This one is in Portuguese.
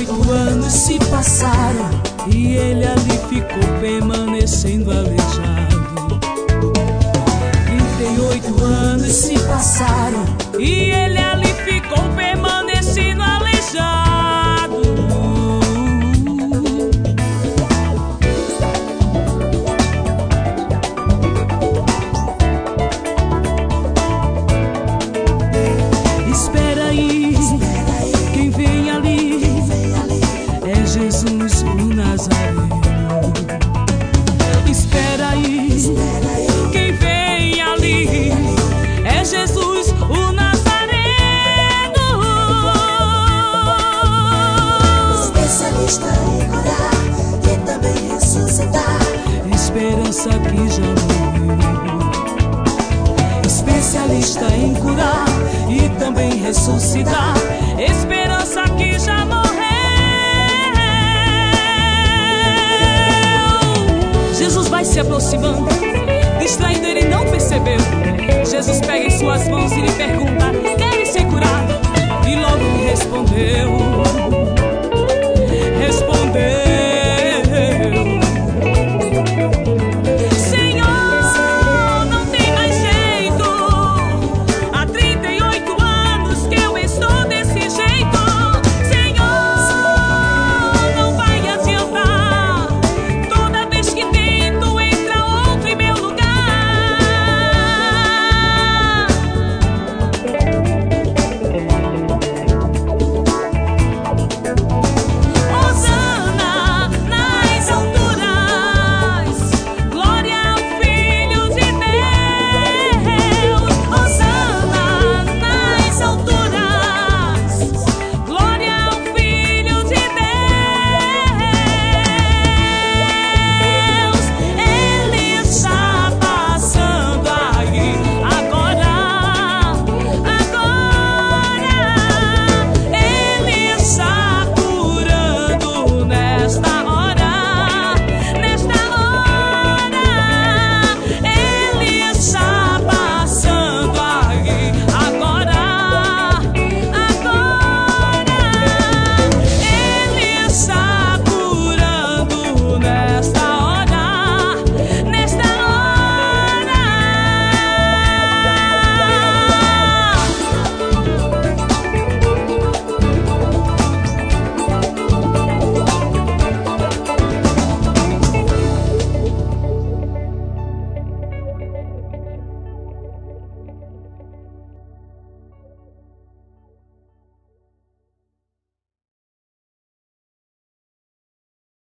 38 anos se passaram e ele ali ficou permanecendo aleijado. 38 anos se passaram e ele ali ficou permanecendo aleijado. Espera aí, quem vem ali é Jesus o Nazareno. Espera aí, quem vem ali é Jesus o Nazareno. Especialista em curar e também ressuscitar. Esperança que já morreu. Especialista em curar e também ressuscitar. Esperança que já morreu. Jesus vai se aproximando, distraindo, ele não percebeu. Jesus pega em suas mãos e lhe pergunta: